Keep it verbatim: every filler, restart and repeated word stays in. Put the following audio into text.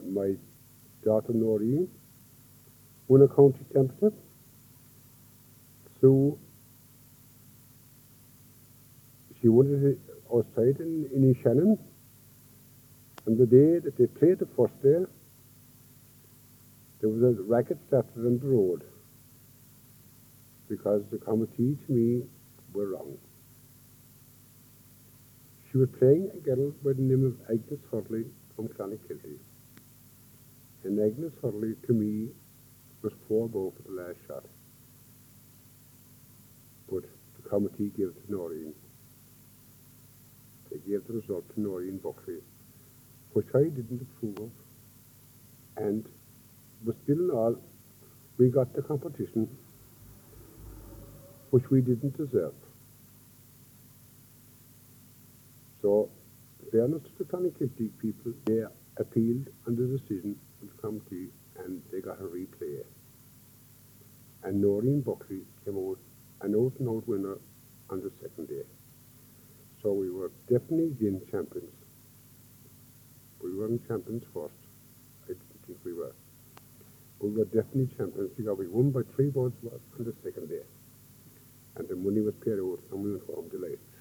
my daughter Noreen won a county championship. So she won it outside in, in Shannon. And the day that they played the first day, there was a racket started on the road because the committee to me were wrong. She was playing a girl by the name of Agnes Hurley from Clonakilty. And Agnes Hurley to me was four ball for the last shot. But the committee gave it to Noreen. They gave the result to Noreen Buckley, which I didn't approve of. And but still in all, we got the competition which we didn't deserve. So, fairness to the Clonakilty people, they appealed on the decision of the committee and they got a replay. And Noreen Buckley came out an out and out winner on the second day. So we were definitely again champions. We weren't champions first. I didn't think we were. We were definitely champions because we won by three votes on the second day. And the money was paid out and we went home delighted.